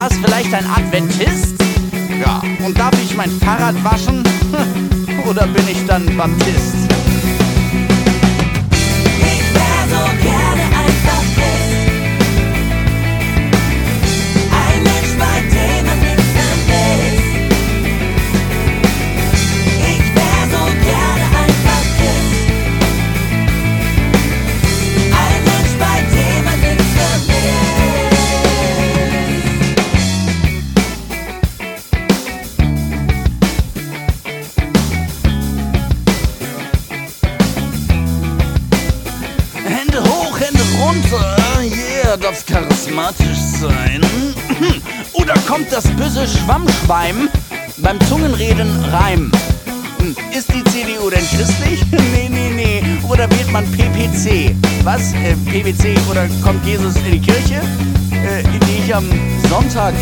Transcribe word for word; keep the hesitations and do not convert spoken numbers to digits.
Ist vielleicht ein Adventist? Ja, und darf ich mein Fahrrad waschen? Oder bin ich dann Baptist? Ich wär so gerne ein Baptist. Ein Mensch, bei dem man nichts vermisst. Ich wär so gerne ein Baptist. Ein Mensch, bei dem man nichts vermisst. Hände hoch, Hände runter, yeah, darf's charismatisch sein. Oder kommt das böse Schwammschweim beim Zungenreden Reim? Ist die C D U denn christlich? Nee, nee, nee. Oder wählt man P P C? Was? Äh, P P C? Oder kommt Jesus in die Kirche? Äh, in die ich am Sonntag